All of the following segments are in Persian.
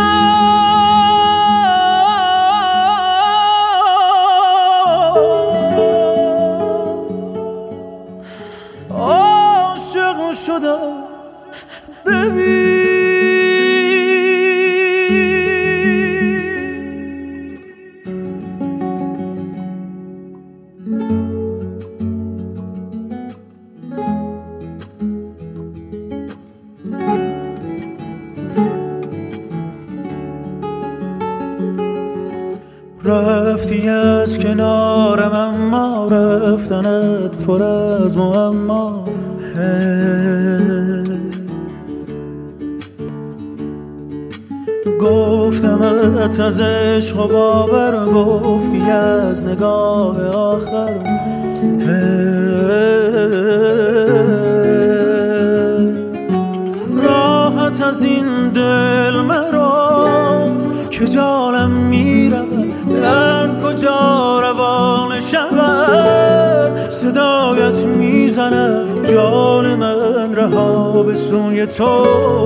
عاشق شدم ببین رفتی از کنارم اما رفتنت پر از معما گفتمت از عشق و باور گفتی از نگاه آخر راحت از این دل مرا که جانم میرم در کجا روان شود صدایت میزنم جان من رها به سوی تو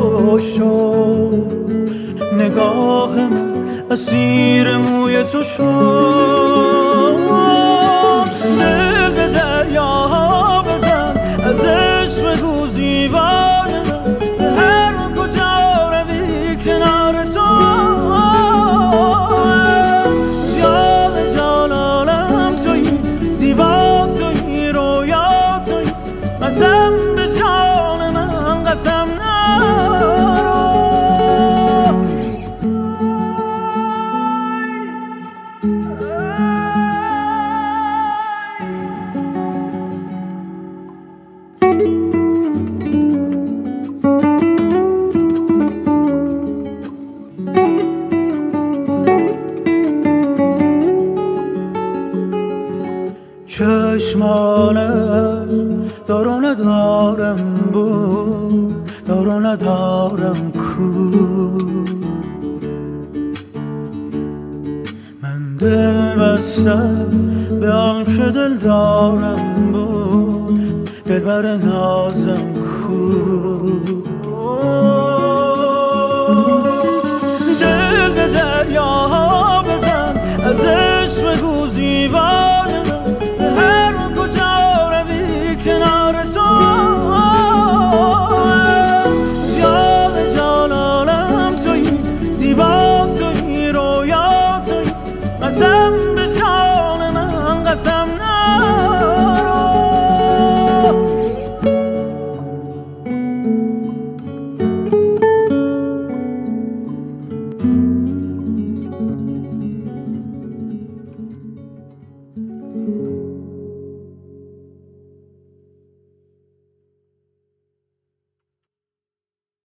شد نگاه من اسیر موی تو شد دل به دریا بزن از عشق بگو زیبای من به هر کجا روی کنار تو جان جانانم تویی زیبا تویی رویا تویی قسم به جان من قسم چشمانم دارو ندارم بود دارو ندارم کو من دل بستم به آن که دل دارم بود دل بر نازم کو دل به دریا بزن از عشق بگو زیبای کنار تو جان جانانم تویی زیبا تویی رویا تویی قسم به جان من قسم نه